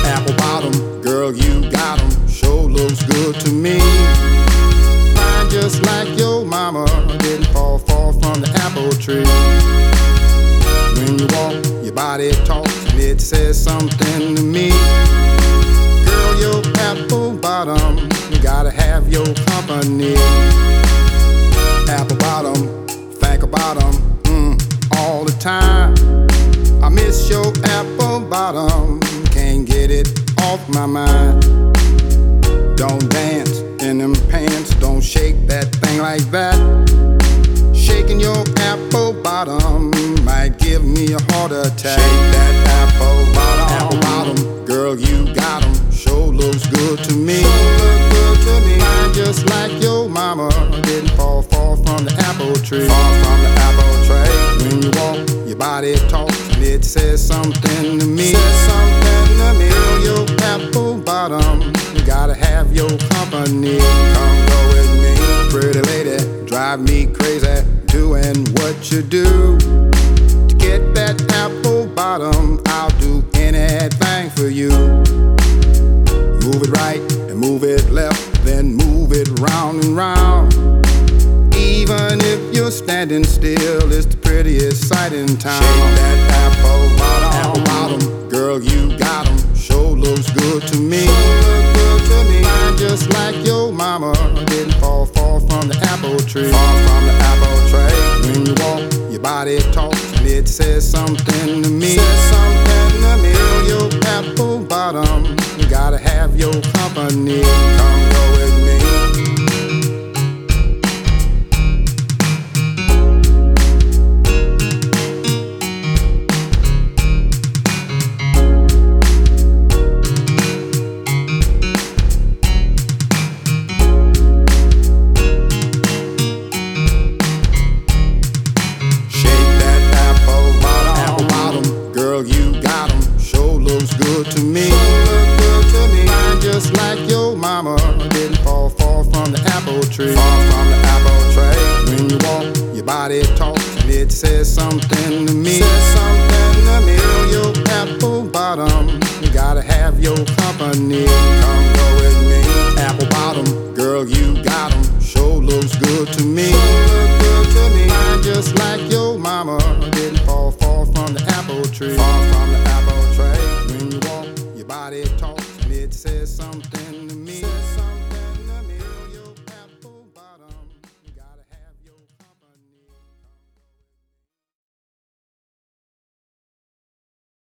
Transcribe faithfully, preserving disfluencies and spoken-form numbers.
Apple bottom, girl, you got 'em. Sure looks good to me. Fine just like your mama, didn't fall far from the apple tree. When you walk, your body talks and it says something to me. Girl, your apple bottom, you gotta have your company. Apple bottom, think about 'em, mm, all the time. I miss your apple bottom, can't get it off my mind. Don't dance in them pants, don't shake that thing like that. Shaking your apple bottom might give me a heart attack. Shake that apple bottom, apple bottom, girl, you got 'em. Sure looks good to me. Sure look good to me. Fine just like your mama, didn't fall far from the apple tree. Far from the apple tree. When you walk, your body talks and it says something to me. Says something to me. Girl, your apple bottom, you gotta have your company. Come go with me, pretty lady, drive me crazy, doing what you do. To get that apple bottom, I'll do anything for you. Move it right and move it left, then move it round and round. Even if you're standing still, it's the prettiest sight in town. Shake that apple bottom, apple bottom, girl, you got 'em. Sure looks good to me. Sure look good to me. Fine just like your mama, didn't fall far from the apple tree. Far from the apple tree. When you walk, your body talks and it says something to me. Says something to me. Girl, your apple bottom, you gotta have your company. Come go with me. You got 'em, sure looks good to me. Sure look good to me. Fine just like your mama, didn't fall far from the apple tree. Far from the apple tree. When you walk, your body talks and it says something to me. Says something to me. Girl, your apple bottom, you gotta have your company.